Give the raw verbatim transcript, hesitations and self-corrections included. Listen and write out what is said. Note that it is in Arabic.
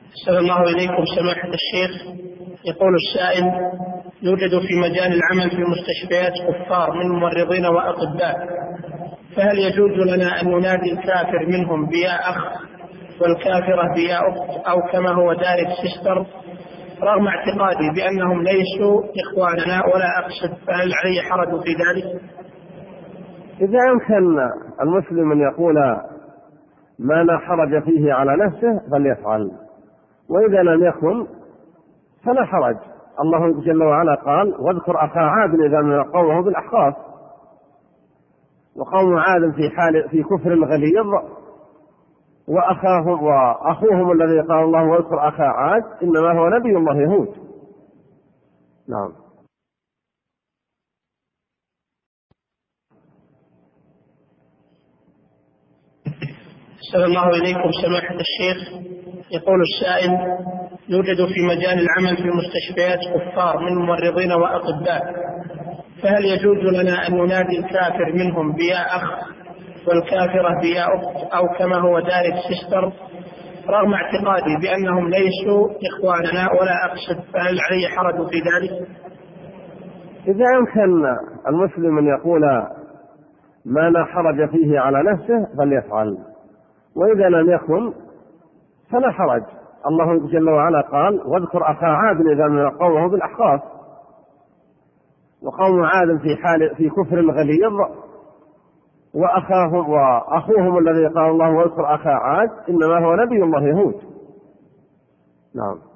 أحسن الله إليكم سماحة الشيخ. يقول السائل: يوجد في مجال العمل في المستشفيات كفار من ممرضين وأطباء، فهل يجوز لنا أن ننادي الكافر منهم بيا أخ والكافرة بيا أخت أو كما هو دارج سيستر، رغم اعتقادي بأنهم ليسوا إخواننا ولا أقصد، فهل علي حرج في ذلك؟ إذا يمكن المسلم أن يقول ما لا حرج فيه على نفسه فليفعل، وإذا لم يكن فلا حرج. الله جل وعلا قال: واذكر أخا عاد إذا من قومه بالأحقاف. وقوم عاد في حال في كفر غليظ، وأخاهم وأخوهم الذي قال الله واذكر أخا عاد إنما هو نبي الله يهود. نعم. أحسن الله إليكم سماحة الشيخ. يقول السائل: يوجد في مجال العمل في المستشفيات كفار من ممرضين وأطباء، فهل يجوز لنا أن ننادي الكافر منهم بيا أخ والكافرة بيا أخت أو كما هو دارج سيستر، رغم اعتقادي بأنهم ليسوا إخواننا ولا أقصد، فهل علي حرج في ذلك؟ إذا يمكن المسلم أن يقول ما لا حرج فيه على نفسه فليفعل، وإذا لم يكن فلا حرج. الله جل وعلا قال: واذكر أخا عاد إذا من قومه بالأحقاف. وقوم عاد في حال في كفر غليظ، وأخاهم وأخوهم الذي قال الله واذكر أخا عاد إنما هو نبي الله يهود. نعم.